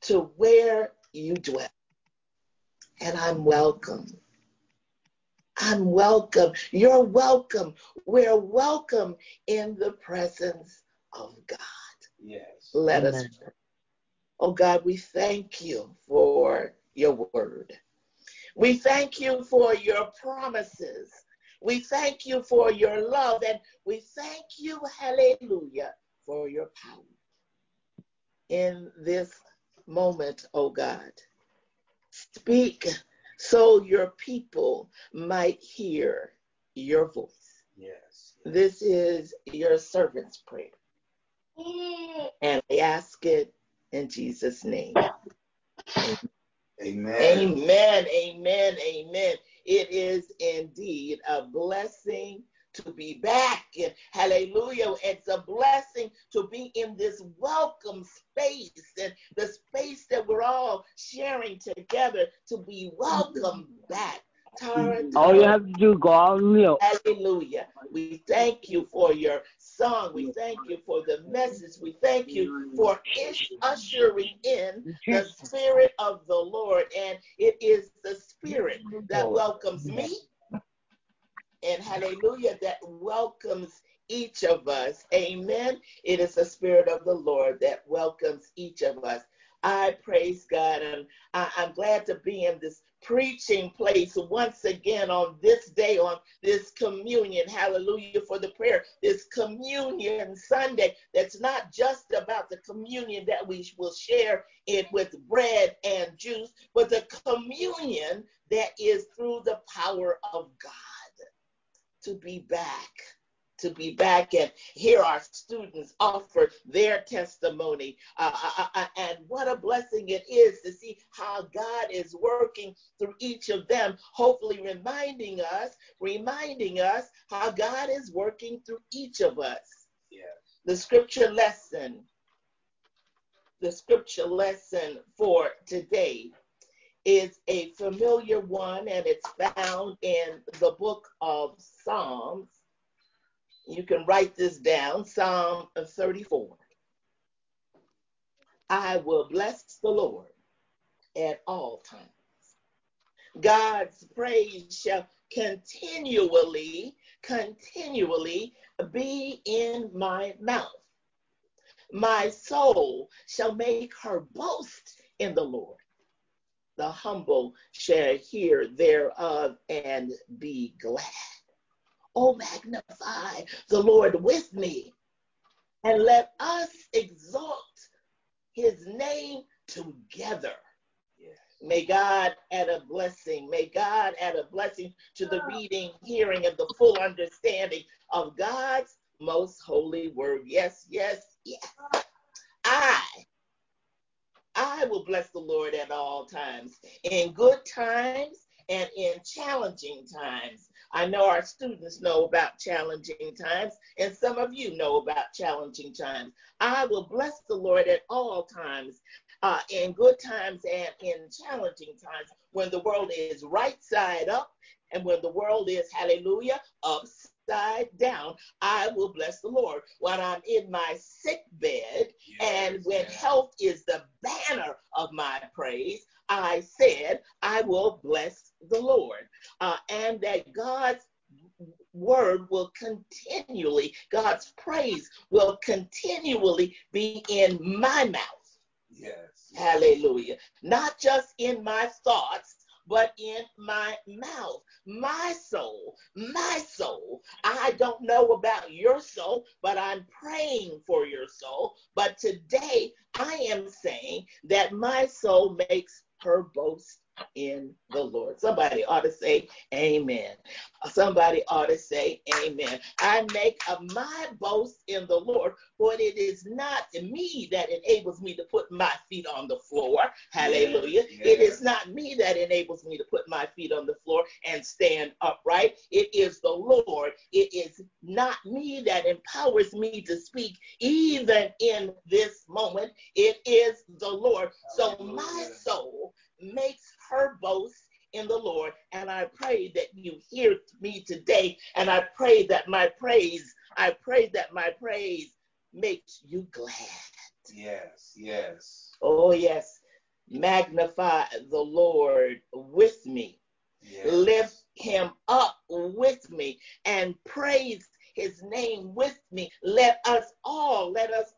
to where you dwell. And I'm welcome. I'm welcome. You're welcome. We're welcome in the presence of God. Yes. Let us pray. Oh God, we thank you for your word. We thank you for your promises. We thank you for your love. And we thank you, hallelujah, for your power. In this moment, oh God, speak so your people might hear your voice. Yes. This is your servant's prayer. And I ask it in Jesus' name. Amen. Amen. Amen. Amen. It is indeed a blessing to be back. And hallelujah. It's a blessing to be in this welcome space and the space that we're all sharing together to be welcomed back. Tara, all you have to do, go out and live. Hallelujah. We thank you for your song. We thank you for the message. We thank you for ushering in the Spirit of the Lord. And it is the Spirit that welcomes me. And hallelujah, that welcomes each of us. Amen. It is the Spirit of the Lord that welcomes each of us. I praise God, and I'm glad to be in this preaching place once again on this day, on this communion. Hallelujah for the prayer. This communion Sunday that's not just about the communion that we will share it with bread and juice, but the communion that is through the power of God. To be back and hear our students offer their testimony. And what a blessing it is to see how God is working through each of them, hopefully reminding us how God is working through each of us. Yes. The scripture lesson for today is a familiar one, and it's found in the book of Psalms. You can write this down, Psalm 34. I will bless the Lord at all times. God's praise shall continually be in my mouth. My soul shall make her boast in the Lord. The humble shall hear thereof and be glad. Oh, magnify the Lord with me, and let us exalt his name together. Yes. May God add a blessing. May God add a blessing to the reading, hearing, and the full understanding of God's most holy word. Yes, yes, yes. I will bless the Lord at all times, in good times and in challenging times. I know our students know about challenging times, and some of you know about challenging times. I will bless the Lord at all times, in good times and in challenging times, when the world is right side up and when the world is, hallelujah, upside down. I will bless the Lord when I'm in my sick bed, and when health is the banner of my praise. I said I will bless the Lord, and that God's word will continually, God's praise will continually be in my mouth. Yes. Hallelujah. Not just in my thoughts, but in my mouth. My soul. I don't know about your soul, but I'm praying for your soul. But today I am saying that my soul makes her boast in the Lord. Somebody ought to say amen. Somebody ought to say amen. I make my boast in the Lord, for it is not me that enables me to put my feet on the floor. Hallelujah. Yes. It is not me that enables me to put my feet on the floor and stand upright. It is the Lord. It is not me that empowers me to speak even in this moment. It is the Lord. So my soul makes her boast in the Lord, and I pray that you hear me today, and I pray that my praise makes you glad. Yes, yes. Oh, yes. Magnify the Lord with me. Yes. Lift him up with me and praise his name with me. Let us all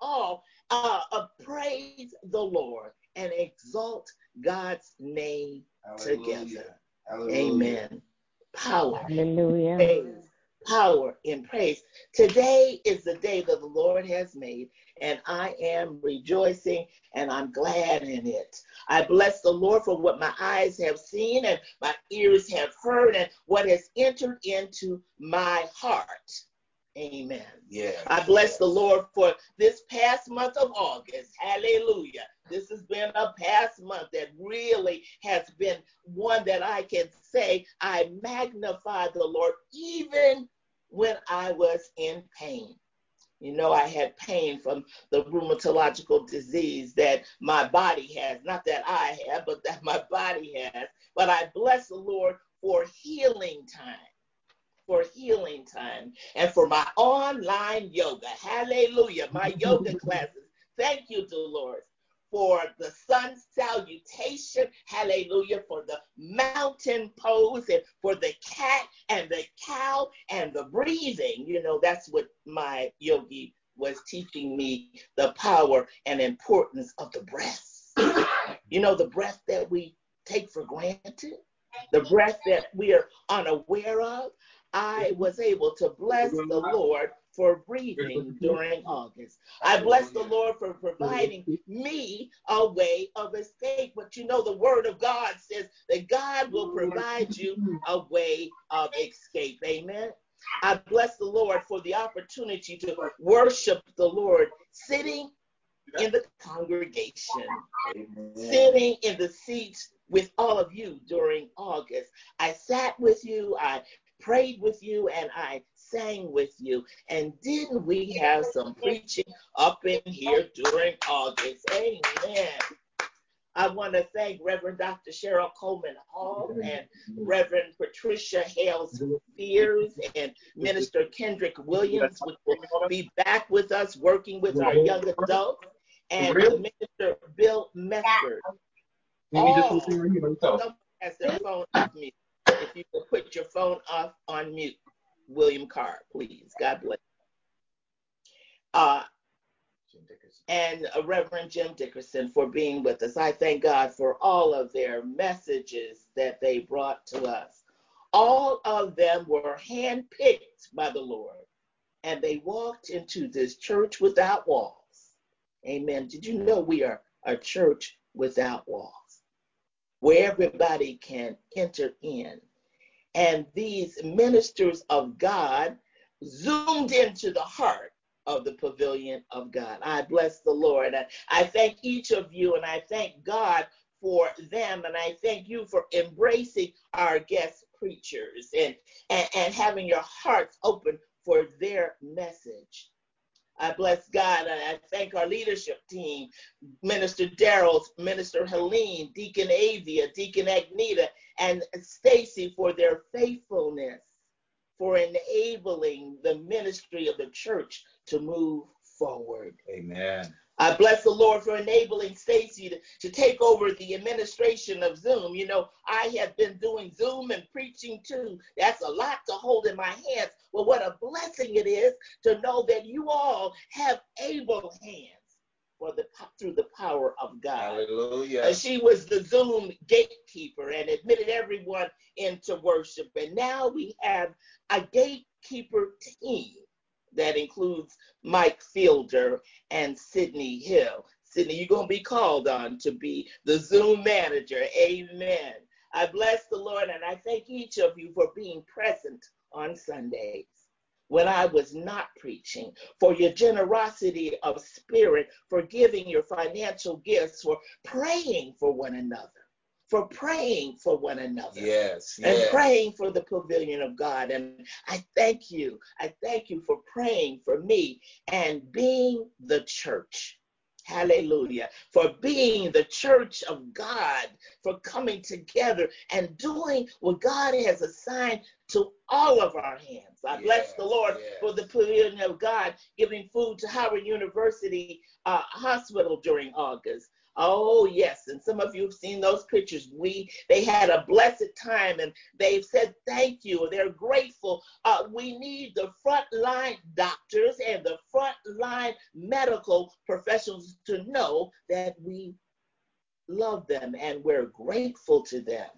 praise the Lord and exalt God's name together. Hallelujah. Amen. Power. Hallelujah. Praise. Power in praise. Today is the day that the Lord has made, and I am rejoicing and I'm glad in it. I bless the Lord for what my eyes have seen and my ears have heard and what has entered into my heart. Amen. Yes. I bless the Lord for this past month of August. Hallelujah. This has been a past month that really has been one that I can say I magnify the Lord even when I was in pain. You know, I had pain from the rheumatological disease that my body has. Not that I have, but that my body has. But I bless the Lord for healing time. For healing time and for my online yoga. Hallelujah. My yoga classes. Thank you, Dolores, for the sun salutation. Hallelujah. For the mountain pose and for the cat and the cow and the breathing. You know, that's what my yogi was teaching me, the power and importance of the breath. You know, the breath that we take for granted, the breath that we are unaware of. I was able to bless the Lord for breathing during August. I bless the Lord for providing me a way of escape. But you know, the word of God says that God will provide you a way of escape. Amen. I bless the Lord for the opportunity to worship the Lord sitting in the congregation, sitting in the seats with all of you during August. I sat with you, I prayed with you, and I sang with you. And didn't we have some preaching up in here during August? Amen. I want to thank Reverend Dr. Cheryl Coleman Hall and Reverend Patricia Hales Fears and Minister Kendrick Williams, which will be back with us working with our young adults, and Minister Bill Messert. All someone has their phone off mute. If you could put your phone off on mute, William Carr, please. God bless. And Reverend Jim Dickerson for being with us. I thank God for all of their messages that they brought to us. All of them were handpicked by the Lord, and they walked into this church without walls. Amen. Did you know we are a church without walls, where everybody can enter in? And these ministers of God zoomed into the heart of the pavilion of God. I bless the Lord. I thank each of you, and I thank God for them, and I thank you for embracing our guest preachers and having your hearts open for their message. I bless God, and I thank our leadership team, Minister Darrell, Minister Helene, Deacon Avia, Deacon Agneta, and Stacy for their faithfulness, for enabling the ministry of the church to move forward. Amen. I bless the Lord for enabling Stacy to take over the administration of Zoom. You know, I have been doing Zoom and preaching too. That's a lot to hold in my hands. Well, what a blessing it is to know that you all have able hands through the power of God. Hallelujah. She was the Zoom gatekeeper and admitted everyone into worship. And now we have a gatekeeper team that includes Mike Fielder and Sydney Hill. Sydney, you're going to be called on to be the Zoom manager. Amen. I bless the Lord, and I thank each of you for being present on Sundays when I was not preaching, for your generosity of spirit, for giving your financial gifts, for praying for one another. For praying for one another. Yes. And praying for the pavilion of God. And I thank you. I thank you for praying for me and being the church. Hallelujah. For being the church of God, for coming together and doing what God has assigned to all of our hands. I bless the Lord for the pavilion of God, giving food to Howard University Hospital during August. Oh, yes. And some of you have seen those pictures. They had a blessed time and they've said thank you. They're grateful. We need the frontline doctors and the frontline medical professionals to know that we love them and we're grateful to them.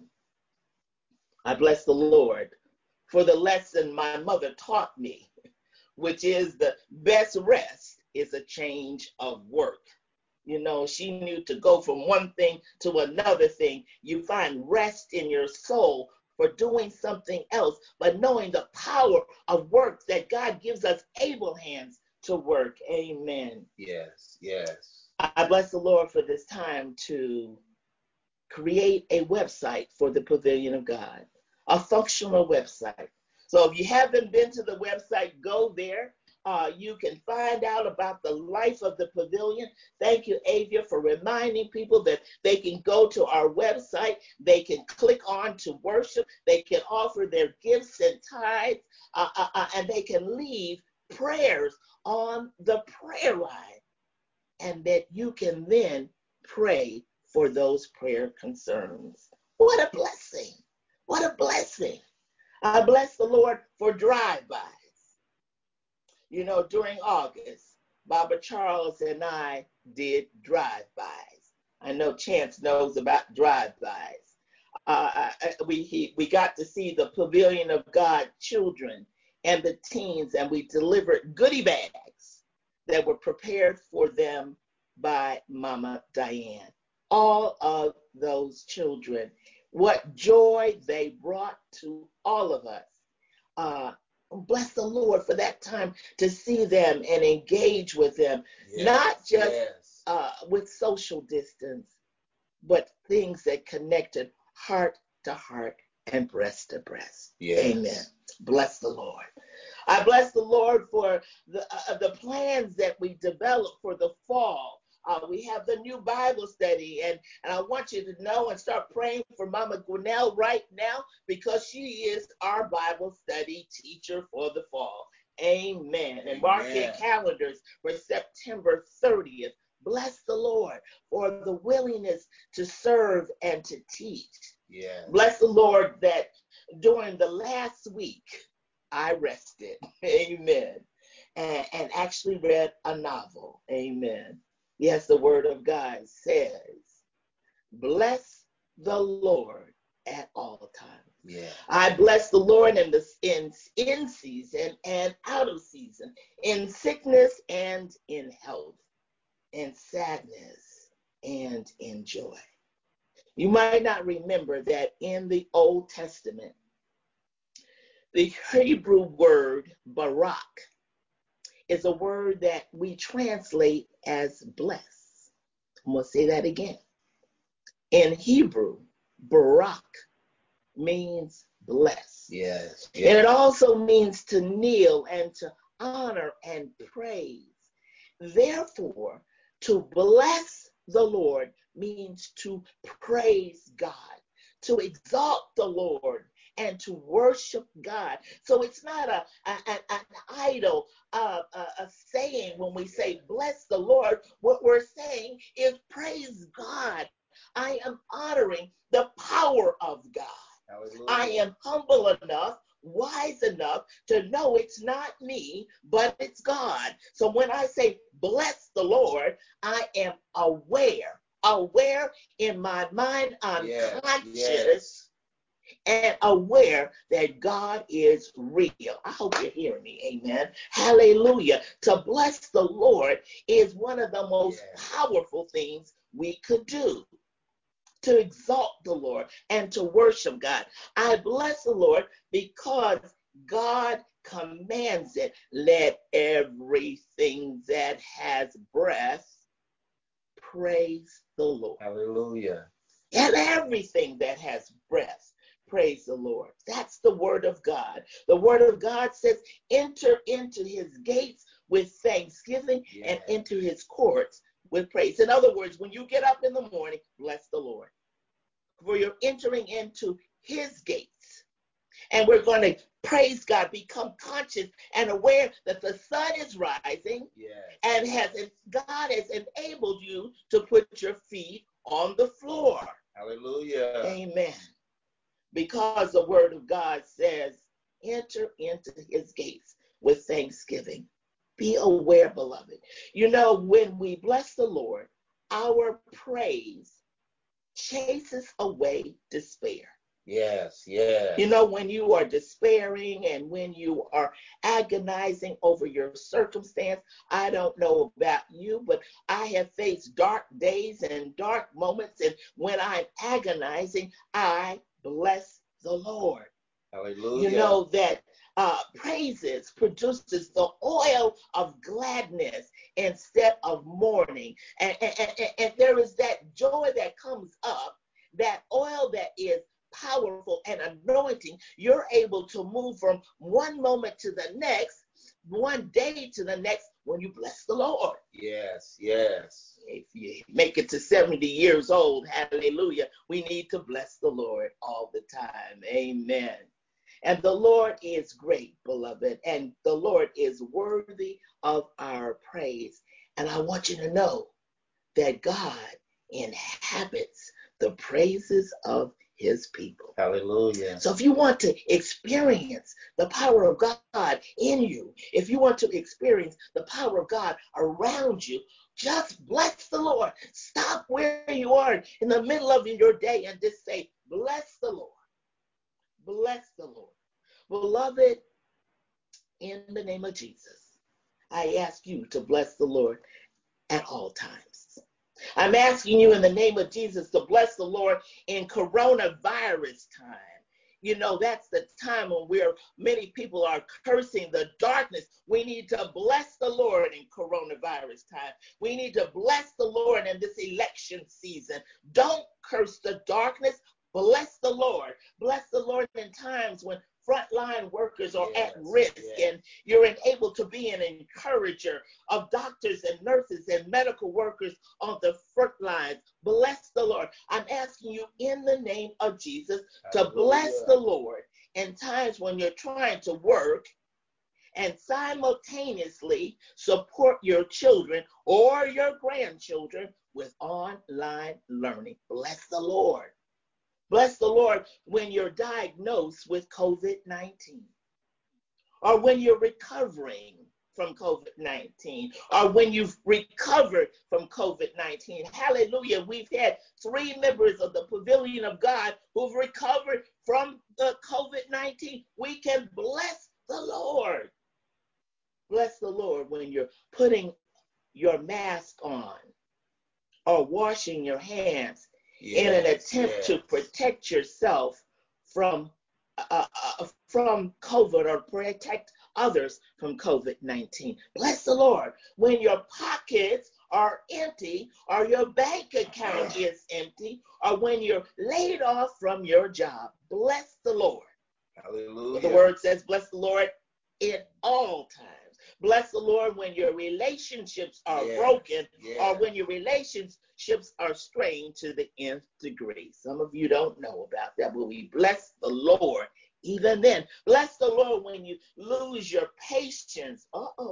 I bless the Lord for the lesson my mother taught me, which is the best rest is a change of work. You know, she knew to go from one thing to another thing. You find rest in your soul for doing something else, but knowing the power of work that God gives us able hands to work. Amen. Yes, yes. I bless the Lord for this time to create a website for the Pavilion of God, a functional website. So if you haven't been to the website, go there. You can find out about the life of the pavilion. Thank you, Avia, for reminding people that they can go to our website. They can click on to worship. They can offer their gifts and tithes, and they can leave prayers on the prayer line, and that you can then pray for those prayer concerns. What a blessing. What a blessing. I bless the Lord for drive-bys. You know, during August, Baba Charles and I did drive-bys. I know Chance knows about drive-bys. We got to see the Pavilion of God children and the teens, and we delivered goodie bags that were prepared for them by Mama Diane. All of those children, what joy they brought to all of us. Bless the Lord for that time to see them and engage with them, yes, not just with social distance, but things that connected heart to heart and breast to breast. Yes. Amen. Bless the Lord. I bless the Lord for the plans that we developed for the fall. We have the new Bible study, and I want you to know and start praying for Mama Gwinnell right now, because she is our Bible study teacher for the fall. Amen. And mark your calendars for September 30th. Bless the Lord for the willingness to serve and to teach. Yeah. Bless the Lord that during the last week, I rested. Amen. And actually read a novel. Amen. Yes, the word of God says, bless the Lord at all times. Yeah. I bless the Lord in season and out of season, in sickness and in health, in sadness and in joy. You might not remember that in the Old Testament, the Hebrew word barak is a word that we translate as bless. I'm going to say that again. In Hebrew, barak means bless. Yes. Yes. And it also means to kneel and to honor and praise. Therefore, to bless the Lord means to praise God, to exalt the Lord, and to worship God. So it's not an idle a saying when we say bless the Lord. What we're saying is praise God. I am honoring the power of God. Hallelujah. I am humble enough, wise enough to know it's not me, but it's God. So when I say bless the Lord, I am aware in my mind, I'm conscious and aware that God is real. I hope you're hearing me. Amen. Hallelujah. To bless the Lord is one of the most powerful things we could do. To exalt the Lord and to worship God. I bless the Lord because God commands it. Let everything that has breath praise the Lord. Hallelujah. And everything that has breath, praise the Lord. That's the word of God. The word of God says, enter into his gates with thanksgiving and into his courts with praise. In other words, when you get up in the morning, bless the Lord. For you're entering into his gates. And we're going to praise God, become conscious and aware that the sun is rising, and God has enabled you to put your feet on the floor. Hallelujah. Amen. Because the word of God says, enter into his gates with thanksgiving. Be aware, beloved. You know, when we bless the Lord, our praise chases away despair. Yes, yes. You know, when you are despairing and when you are agonizing over your circumstance, I don't know about you, but I have faced dark days and dark moments. And when I'm agonizing, I bless the Lord. Hallelujah. You know that praises produces the oil of gladness instead of mourning. And there is that joy that comes up, that oil that is powerful and anointing. You're able to move from one moment to the next, one day to the next when you bless the Lord. Yes, yes. If you make it to 70 years old, hallelujah, we need to bless the Lord all the time. Amen. And the Lord is great, beloved, and the Lord is worthy of our praise. And I want you to know that God inhabits the praises of his people. Hallelujah. So if you want to experience the power of God in you, if you want to experience the power of God around you, just bless the Lord. Stop where you are in the middle of your day and just say, bless the Lord. Bless the Lord. Beloved, in the name of Jesus, I ask you to bless the Lord at all times. I'm asking you in the name of Jesus to bless the Lord in coronavirus time. You know, that's the time when many people are cursing the darkness. We need to bless the Lord in coronavirus time. We need to bless the Lord in this election season. Don't curse the darkness. Bless the Lord. Bless the Lord in times when frontline workers are at risk, and you're able to be an encourager of doctors and nurses and medical workers on the front lines. Bless the Lord. I'm asking you in the name of Jesus to bless the Lord in times when you're trying to work and simultaneously support your children or your grandchildren with online learning. Bless the Lord. Bless the Lord when you're diagnosed with COVID-19, or when you're recovering from COVID-19, or when you've recovered from COVID-19. Hallelujah. We've had 3 members of the Pavilion of God who've recovered from the COVID-19. We can bless the Lord. Bless the Lord when you're putting your mask on or washing your hands in an attempt to protect yourself from COVID or protect others from COVID-19. Bless the Lord when your pockets are empty or your bank account is empty or when you're laid off from your job. Bless the Lord. Hallelujah. The word says, bless the Lord in all times. Bless the Lord when your relationships are broken or when your relationships are strained to the nth degree. Some of you don't know about that, but we bless the Lord even then. Bless the Lord when you lose your patience.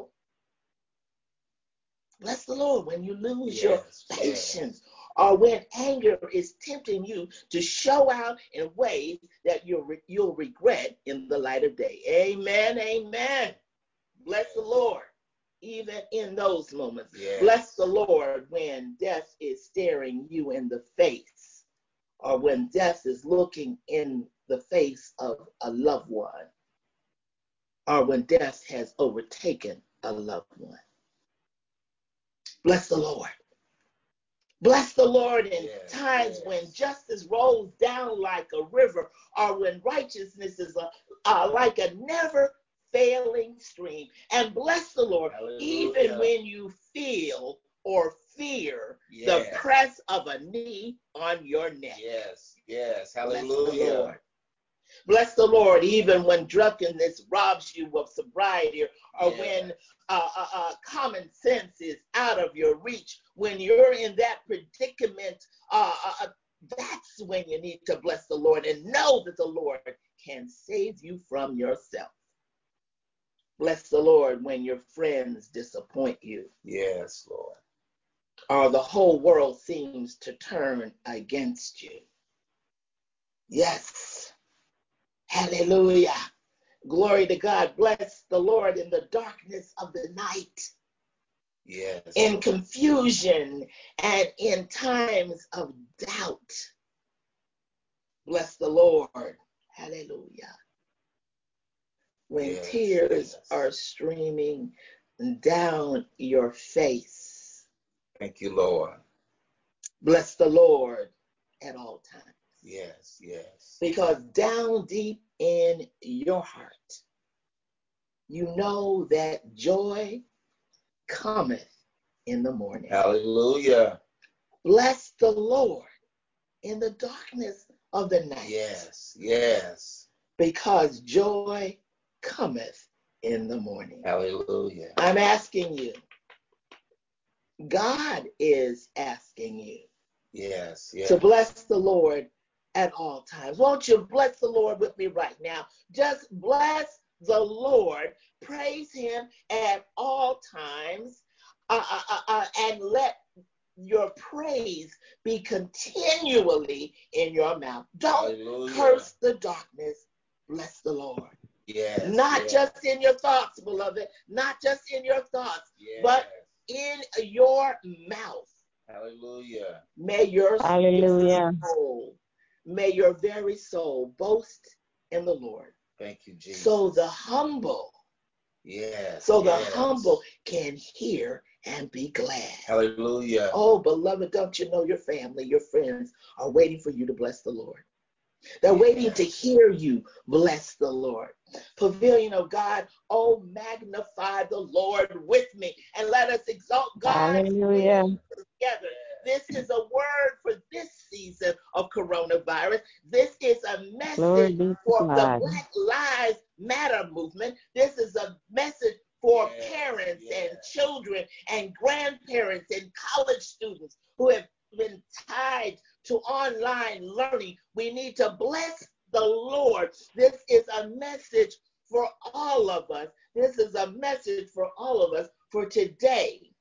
Bless the Lord when you lose your patience or when anger is tempting you to show out in ways that you'll regret in the light of day. Amen, amen. Bless the Lord, even in those moments. Bless the Lord when death is staring you in the face, or when death is looking in the face of a loved one, or when death has overtaken a loved one. Bless the Lord. Bless the Lord in times when justice rolls down like a river, or when righteousness is like a never failing stream. And bless the Lord, even when you feel or fear the press of a knee on your neck. Yes, hallelujah. Bless the Lord. Bless the Lord, even when drunkenness robs you of sobriety, or when common sense is out of your reach. When you're in that predicament, that's when you need to bless the Lord and know that the Lord can save you from yourself. Bless the Lord when your friends disappoint you. Yes, Lord. Or the whole world seems to turn against you. Yes. Hallelujah. Glory to God. Bless the Lord in the darkness of the night. Yes. In confusion and in times of doubt. Bless the Lord. Hallelujah. When tears are streaming down your face. Thank you, Lord. Bless the Lord at all times. Yes, yes. Because down deep in your heart, you know that joy cometh in the morning. Hallelujah. Bless the Lord in the darkness of the night. Yes, yes. Because joy cometh in the morning. Hallelujah. I'm asking you. God is asking you. Yes, yes. To bless the Lord at all times. Won't you bless the Lord with me right now? Just bless the Lord. Praise him at all times. And let your praise be continually in your mouth. Don't curse the darkness. Bless the Lord. Yes. Not just in your thoughts, beloved. Not just in your thoughts, but in your mouth. Hallelujah. May your soul, may your very soul boast in the Lord. Thank you, Jesus. So the humble, the humble can hear and be glad. Hallelujah. Oh, beloved, don't you know your family, your friends are waiting for you to bless the Lord. They're waiting to hear you bless the Lord. Pavilion of God, oh, magnify the Lord with me and let us exalt God together. This is a word for this season of coronavirus. This is a message for the Black Lives Matter movement. This is a message for parents and children and grandparents and college students who have been tied to online learning. We need to bless the Lord. This is a message for all of us. This is a message for all of us for today.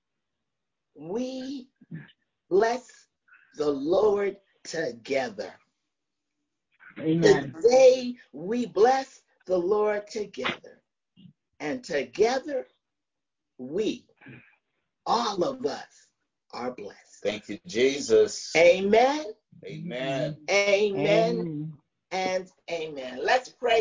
We bless the Lord together. Amen. Today we bless the Lord together. And together we, all of us, are blessed. Thank you, Jesus. Amen. Amen. Amen. And amen. Let's pray.